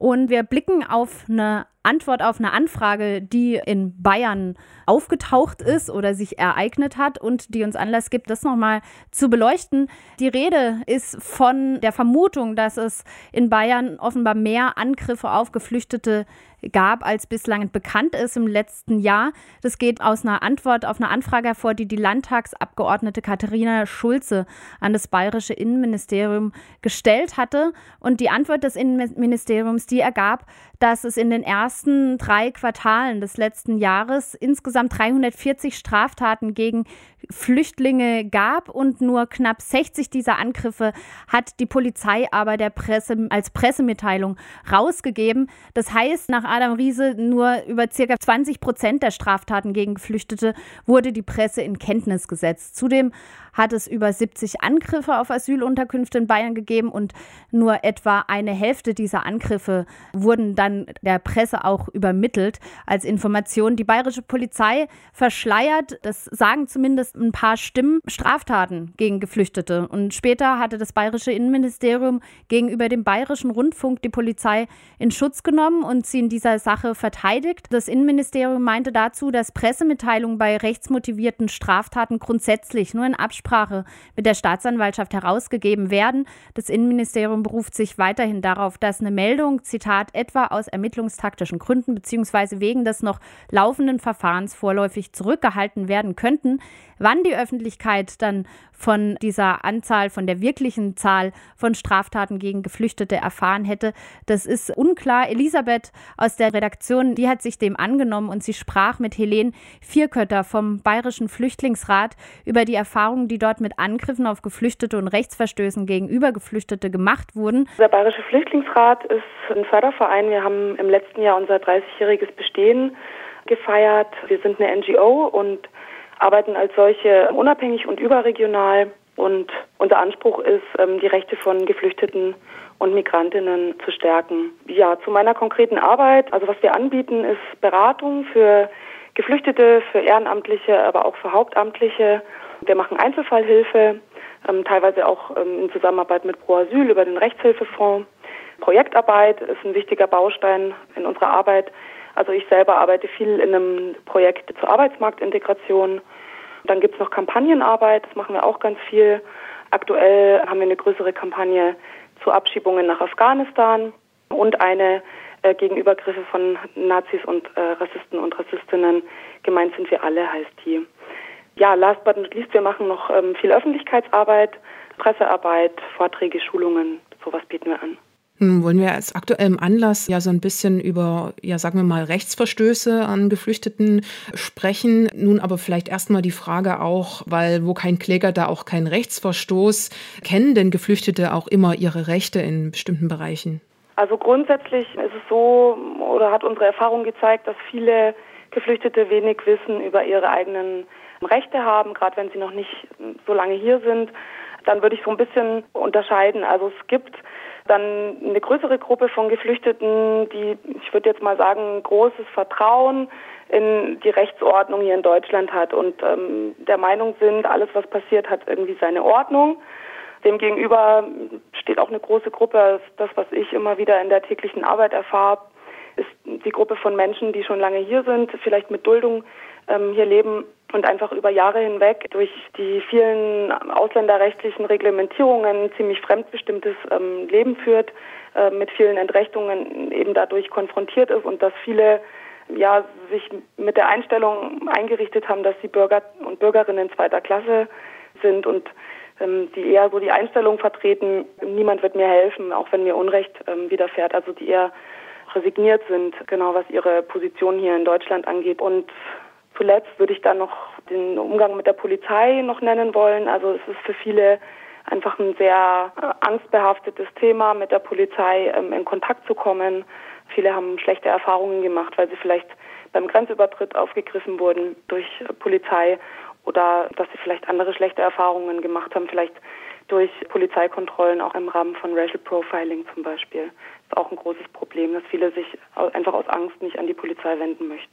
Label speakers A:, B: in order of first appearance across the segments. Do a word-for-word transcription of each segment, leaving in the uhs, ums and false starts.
A: Und wir blicken auf eine Antwort auf eine Anfrage, die in Bayern aufgetaucht ist oder sich ereignet hat und die uns Anlass gibt, das nochmal zu beleuchten. Die Rede ist von der Vermutung, dass es in Bayern offenbar mehr Angriffe auf Geflüchtete gab, als bislang bekannt ist im letzten Jahr. Das geht aus einer Antwort auf eine Anfrage hervor, die die Landtagsabgeordnete Katharina Schulze an das bayerische Innenministerium gestellt hatte. Und die Antwort des Innenministeriums, die ergab, dass es in den ersten drei Quartalen des letzten Jahres insgesamt dreihundertvierzig Straftaten gegen Flüchtlinge gab und nur knapp sechzig dieser Angriffe hat die Polizei aber der Presse als Pressemitteilung rausgegeben. Das heißt, nach Adam Riese nur über circa zwanzig Prozent der Straftaten gegen Geflüchtete wurde die Presse in Kenntnis gesetzt. Zudem hat es über siebzig Angriffe auf Asylunterkünfte in Bayern gegeben und nur etwa eine Hälfte dieser Angriffe wurden dann der Presse auch übermittelt als Information. Die bayerische Polizei verschleiert, das sagen zumindest ein paar Stimmen, Straftaten gegen Geflüchtete. Und später hatte das bayerische Innenministerium gegenüber dem bayerischen Rundfunk die Polizei in Schutz genommen und sie in dieser Sache verteidigt. Das Innenministerium meinte dazu, dass Pressemitteilungen bei rechtsmotivierten Straftaten grundsätzlich nur in Absprache mit der Staatsanwaltschaft herausgegeben werden. Das Innenministerium beruft sich weiterhin darauf, dass eine Meldung, Zitat, etwa aus ermittlungstaktischen Gründen bzw. wegen des noch laufenden Verfahrens vorläufig zurückgehalten werden könnten. Wann die Öffentlichkeit dann von dieser Anzahl, von der wirklichen Zahl von Straftaten gegen Geflüchtete erfahren hätte, das ist unklar. Elisabeth aus der Redaktion, die hat sich dem angenommen und sie sprach mit Helene Vierkötter vom Bayerischen Flüchtlingsrat über die Erfahrungen, die dort mit Angriffen auf Geflüchtete und Rechtsverstößen gegenüber Geflüchtete gemacht wurden.
B: Der Bayerische Flüchtlingsrat ist ein Förderverein. Wir haben im letzten Jahr unser dreißigjähriges Bestehen gefeiert. Wir sind eine N G O und arbeiten als solche unabhängig und überregional. Und unser Anspruch ist, die Rechte von Geflüchteten und Migrantinnen zu stärken. Ja, zu meiner konkreten Arbeit. Also was wir anbieten, ist Beratung für Geflüchtete, für Ehrenamtliche, aber auch für Hauptamtliche. Wir machen Einzelfallhilfe, teilweise auch in Zusammenarbeit mit Pro Asyl über den Rechtshilfefonds. Projektarbeit ist ein wichtiger Baustein in unserer Arbeit. Also ich selber arbeite viel in einem Projekt zur Arbeitsmarktintegration. Dann gibt es noch Kampagnenarbeit, das machen wir auch ganz viel. Aktuell haben wir eine größere Kampagne zu Abschiebungen nach Afghanistan und eine äh, gegen Übergriffe von Nazis und äh, Rassisten und Rassistinnen. Gemeint sind wir alle, heißt die. Ja, last but not least, wir machen noch ähm, viel Öffentlichkeitsarbeit, Pressearbeit, Vorträge, Schulungen, sowas bieten wir an.
C: Nun wollen wir als aktuellem Anlass ja so ein bisschen über, ja sagen wir mal, Rechtsverstöße an Geflüchteten sprechen. Nun aber vielleicht erstmal die Frage auch, weil wo kein Kläger, da auch kein Rechtsverstoß. Kennen denn Geflüchtete auch immer ihre Rechte in bestimmten Bereichen?
B: Also grundsätzlich ist es so, oder hat unsere Erfahrung gezeigt, dass viele Geflüchtete wenig Wissen über ihre eigenen Rechte haben, gerade wenn sie noch nicht so lange hier sind. Dann würde ich so ein bisschen unterscheiden. Also es gibt dann eine größere Gruppe von Geflüchteten, die, ich würde jetzt mal sagen, großes Vertrauen in die Rechtsordnung hier in Deutschland hat und ähm, der Meinung sind, alles, was passiert, hat irgendwie seine Ordnung. Demgegenüber steht auch eine große Gruppe, das, was ich immer wieder in der täglichen Arbeit erfahre, ist die Gruppe von Menschen, die schon lange hier sind, vielleicht mit Duldung ähm, hier leben und einfach über Jahre hinweg durch die vielen ausländerrechtlichen Reglementierungen ziemlich fremdbestimmtes ähm, Leben führt, äh, mit vielen Entrechtungen eben dadurch konfrontiert ist und dass viele ja sich mit der Einstellung eingerichtet haben, dass sie Bürger und Bürgerinnen zweiter Klasse sind und ähm, die eher so die Einstellung vertreten, niemand wird mir helfen, auch wenn mir Unrecht ähm, widerfährt, also die eher resigniert sind, genau was ihre Position hier in Deutschland angeht. Und zuletzt würde ich dann noch den Umgang mit der Polizei noch nennen wollen. Also es ist für viele einfach ein sehr angstbehaftetes Thema, mit der Polizei ähm, in Kontakt zu kommen. Viele haben schlechte Erfahrungen gemacht, weil sie vielleicht beim Grenzübertritt aufgegriffen wurden durch Polizei oder dass sie vielleicht andere schlechte Erfahrungen gemacht haben, vielleicht durch Polizeikontrollen, auch im Rahmen von Racial Profiling zum Beispiel. Das ist auch ein großes Problem, dass viele sich einfach aus Angst nicht an die Polizei wenden möchten.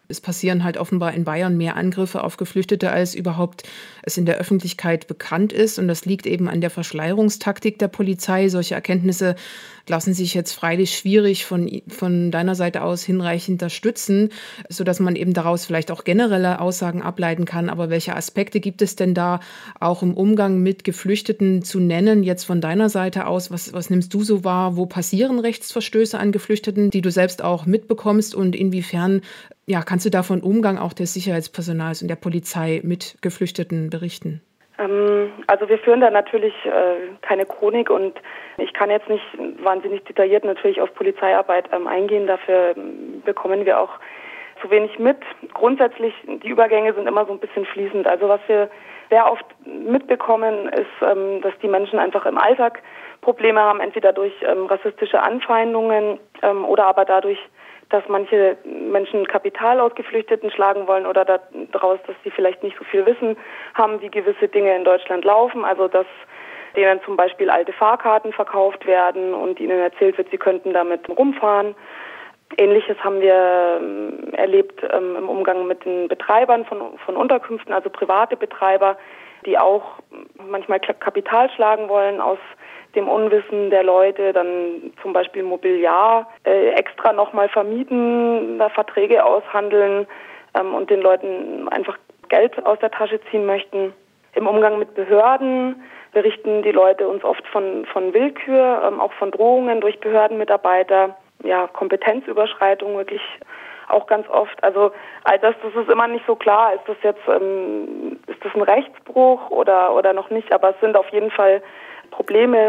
C: Es passieren halt offenbar in Bayern mehr Angriffe auf Geflüchtete, als überhaupt es in der Öffentlichkeit bekannt ist. Und das liegt eben an der Verschleierungstaktik der Polizei. Solche Erkenntnisse lassen sich jetzt freilich schwierig von, von deiner Seite aus hinreichend unterstützen, sodass man eben daraus vielleicht auch generelle Aussagen ableiten kann. Aber welche Aspekte gibt es denn da auch im Umgang mit Geflüchteten zu nennen? Jetzt von deiner Seite aus, was, was nimmst du so wahr? Wo passieren Rechtsverstöße an Geflüchteten, die du selbst auch mitbekommst? Und inwiefern ja, kannst du da von Umgang auch des Sicherheitspersonals und der Polizei mit Geflüchteten berichten?
B: Ähm, also wir führen da natürlich äh, keine Chronik und ich kann jetzt nicht wahnsinnig detailliert natürlich auf Polizeiarbeit ähm, eingehen. Dafür ähm, bekommen wir auch zu wenig mit. Grundsätzlich, die Übergänge sind immer so ein bisschen fließend. Also was wir sehr oft mitbekommen, ist, ähm, dass die Menschen einfach im Alltag Probleme haben, entweder durch ähm, rassistische Anfeindungen ähm, oder aber dadurch, dass manche Menschen Kapital aus Geflüchteten schlagen wollen oder daraus, dass sie vielleicht nicht so viel Wissen haben, wie gewisse Dinge in Deutschland laufen. Also dass denen zum Beispiel alte Fahrkarten verkauft werden und ihnen erzählt wird, sie könnten damit rumfahren. Ähnliches haben wir ähm, erlebt ähm, im Umgang mit den Betreibern von, von Unterkünften, also private Betreiber, die auch manchmal Kapital schlagen wollen aus dem Unwissen der Leute, dann zum Beispiel Mobiliar äh, extra nochmal vermieten, da Verträge aushandeln ähm, und den Leuten einfach Geld aus der Tasche ziehen möchten. Im Umgang mit Behörden berichten die Leute uns oft von, von Willkür, ähm, auch von Drohungen durch Behördenmitarbeiter, ja, Kompetenzüberschreitung wirklich auch ganz oft. Also all das, das ist immer nicht so klar, ist das jetzt ähm, ist das ein Rechtsbruch oder oder noch nicht, aber es sind auf jeden Fall Probleme,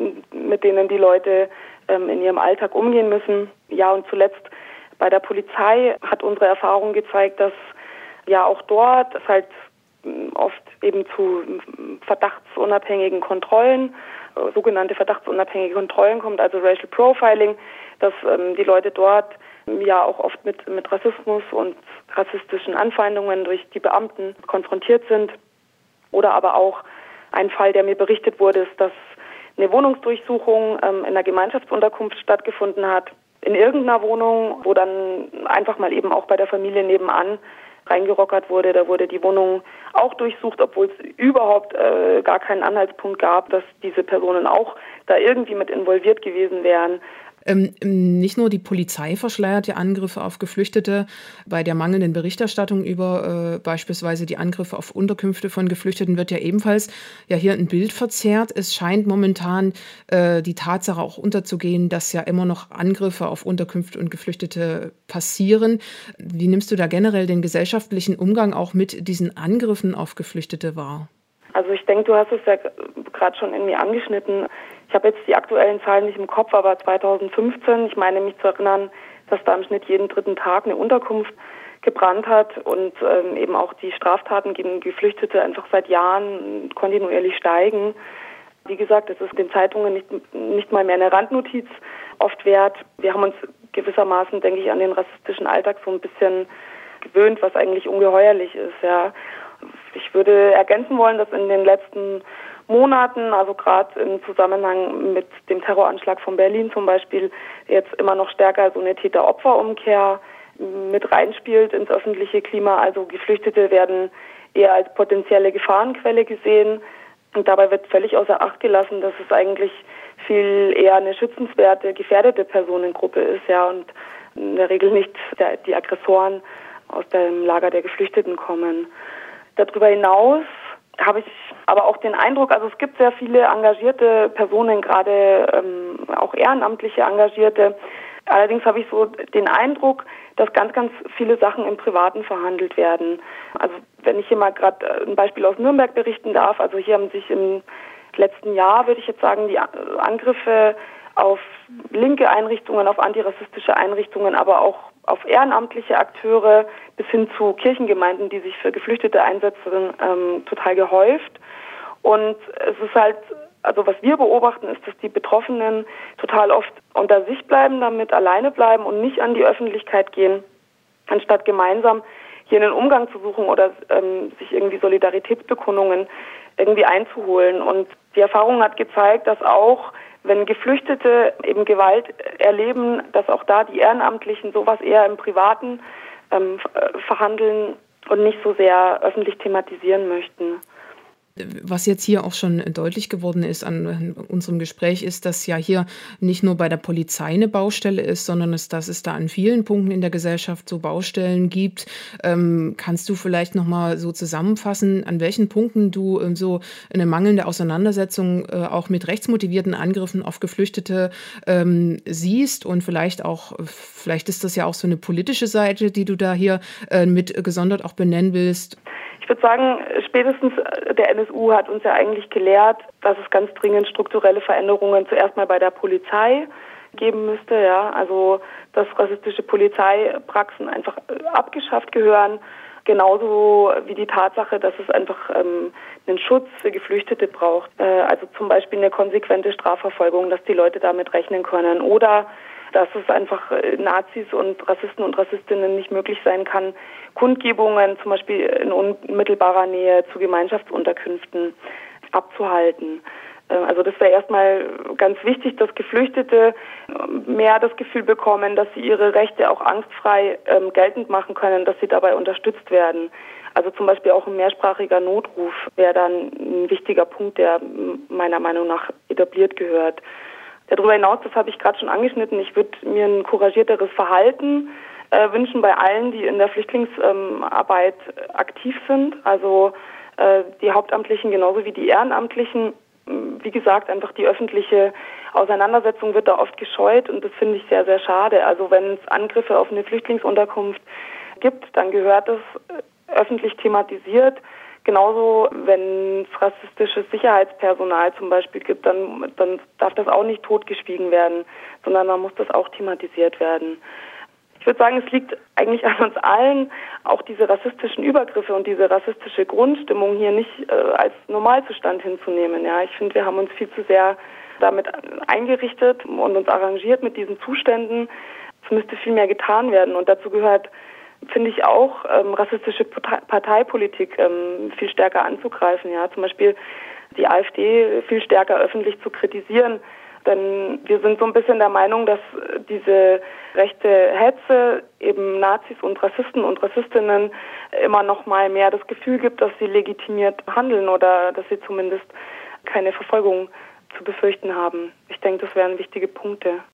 B: mit denen die Leute ähm, in ihrem Alltag umgehen müssen. Ja, und zuletzt bei der Polizei hat unsere Erfahrung gezeigt, dass ja auch dort es halt oft eben zu verdachtsunabhängigen Kontrollen, äh, sogenannte verdachtsunabhängige Kontrollen kommt, also Racial Profiling, dass ähm, die Leute dort ja auch oft mit, mit Rassismus und rassistischen Anfeindungen durch die Beamten konfrontiert sind. Oder aber auch ein Fall, der mir berichtet wurde, ist, dass eine Wohnungsdurchsuchung ähm, in einer Gemeinschaftsunterkunft stattgefunden hat, in irgendeiner Wohnung, wo dann einfach mal eben auch bei der Familie nebenan reingerockert wurde. Da wurde die Wohnung auch durchsucht, obwohl es überhaupt äh, gar keinen Anhaltspunkt gab, dass diese Personen auch da irgendwie mit involviert gewesen wären.
C: Ähm, nicht nur die Polizei verschleiert ja Angriffe auf Geflüchtete. Bei der mangelnden Berichterstattung über äh, beispielsweise die Angriffe auf Unterkünfte von Geflüchteten wird ja ebenfalls ja hier ein Bild verzerrt. Es scheint momentan äh, die Tatsache auch unterzugehen, dass ja immer noch Angriffe auf Unterkünfte und Geflüchtete passieren. Wie nimmst du da generell den gesellschaftlichen Umgang auch mit diesen Angriffen auf Geflüchtete wahr?
B: Also ich denke, du hast es ja gerade schon irgendwie angeschnitten. Ich habe jetzt die aktuellen Zahlen nicht im Kopf, aber zweitausendfünfzehn, ich meine mich zu erinnern, dass da im Schnitt jeden dritten Tag eine Unterkunft gebrannt hat und ähm, eben auch die Straftaten gegen Geflüchtete einfach seit Jahren kontinuierlich steigen. Wie gesagt, es ist den Zeitungen nicht, nicht mal mehr eine Randnotiz oft wert. Wir haben uns gewissermaßen, denke ich, an den rassistischen Alltag so ein bisschen gewöhnt, was eigentlich ungeheuerlich ist. Ja. Ich würde ergänzen wollen, dass in den letzten Monaten, also gerade im Zusammenhang mit dem Terroranschlag von Berlin zum Beispiel, jetzt immer noch stärker so eine Täter-Opfer-Umkehr mit reinspielt ins öffentliche Klima. Also Geflüchtete werden eher als potenzielle Gefahrenquelle gesehen und dabei wird völlig außer Acht gelassen, dass es eigentlich viel eher eine schützenswerte, gefährdete Personengruppe ist, ja, und in der Regel nicht der, die Aggressoren aus dem Lager der Geflüchteten kommen. Darüber hinaus habe ich aber auch den Eindruck, also es gibt sehr viele engagierte Personen, gerade ähm, auch ehrenamtliche Engagierte. Allerdings habe ich so den Eindruck, dass ganz, ganz viele Sachen im Privaten verhandelt werden. Also wenn ich hier mal gerade ein Beispiel aus Nürnberg berichten darf, also hier haben sich im letzten Jahr, würde ich jetzt sagen, die Angriffe auf linke Einrichtungen, auf antirassistische Einrichtungen, aber auch auf ehrenamtliche Akteure bis hin zu Kirchengemeinden, die sich für Geflüchtete einsetzen, ähm, total gehäuft. Und es ist halt, also was wir beobachten, ist, dass die Betroffenen total oft unter sich bleiben, damit alleine bleiben und nicht an die Öffentlichkeit gehen, anstatt gemeinsam hier einen Umgang zu suchen oder ähm, sich irgendwie Solidaritätsbekundungen irgendwie einzuholen. Und die Erfahrung hat gezeigt, dass auch wenn Geflüchtete eben Gewalt erleben, dass auch da die Ehrenamtlichen sowas eher im Privaten ähm, verhandeln und nicht so sehr öffentlich thematisieren möchten.
C: Was jetzt hier auch schon deutlich geworden ist an unserem Gespräch, ist, dass ja hier nicht nur bei der Polizei eine Baustelle ist, sondern es, dass es da an vielen Punkten in der Gesellschaft so Baustellen gibt. Ähm, kannst du vielleicht noch mal so zusammenfassen, an welchen Punkten du ähm, so eine mangelnde Auseinandersetzung äh, auch mit rechtsmotivierten Angriffen auf Geflüchtete ähm, siehst und vielleicht auch, vielleicht ist das ja auch so eine politische Seite, die du da hier äh, mit gesondert auch benennen willst?
B: Ich würde sagen, spätestens der N S U hat uns ja eigentlich gelehrt, dass es ganz dringend strukturelle Veränderungen zuerst mal bei der Polizei geben müsste. Ja, also dass rassistische Polizeipraxen einfach abgeschafft gehören. Genauso wie die Tatsache, dass es einfach ähm, einen Schutz für Geflüchtete braucht. Äh, also zum Beispiel eine konsequente Strafverfolgung, dass die Leute damit rechnen können. Oder dass es einfach Nazis und Rassisten und Rassistinnen nicht möglich sein kann, Kundgebungen zum Beispiel in unmittelbarer Nähe zu Gemeinschaftsunterkünften abzuhalten. Also das wäre erstmal ganz wichtig, dass Geflüchtete mehr das Gefühl bekommen, dass sie ihre Rechte auch angstfrei ähm, geltend machen können, dass sie dabei unterstützt werden. Also zum Beispiel auch ein mehrsprachiger Notruf wäre dann ein wichtiger Punkt, der meiner Meinung nach etabliert gehört. Darüber hinaus, das habe ich gerade schon angeschnitten, ich würde mir ein couragierteres Verhalten äh, wünschen bei allen, die in der Flüchtlingsarbeit ähm, aktiv sind. Also äh, die Hauptamtlichen genauso wie die Ehrenamtlichen. Wie gesagt, einfach die öffentliche Auseinandersetzung wird da oft gescheut und das finde ich sehr, sehr schade. Also wenn es Angriffe auf eine Flüchtlingsunterkunft gibt, dann gehört das öffentlich thematisiert. Genauso, wenn es rassistisches Sicherheitspersonal zum Beispiel gibt, dann, dann darf das auch nicht totgeschwiegen werden, sondern dann muss das auch thematisiert werden. Ich würde sagen, es liegt eigentlich an uns allen, auch diese rassistischen Übergriffe und diese rassistische Grundstimmung hier nicht äh, als Normalzustand hinzunehmen. Ja, ich finde, wir haben uns viel zu sehr damit eingerichtet und uns arrangiert mit diesen Zuständen. Es müsste viel mehr getan werden und dazu gehört, finde ich auch, ähm, rassistische Parteipolitik ähm, viel stärker anzugreifen. Ja, zum Beispiel die AfD viel stärker öffentlich zu kritisieren. Denn wir sind so ein bisschen der Meinung, dass diese rechte Hetze eben Nazis und Rassisten und Rassistinnen immer noch mal mehr das Gefühl gibt, dass sie legitimiert handeln oder dass sie zumindest keine Verfolgung zu befürchten haben. Ich denke, das wären wichtige Punkte.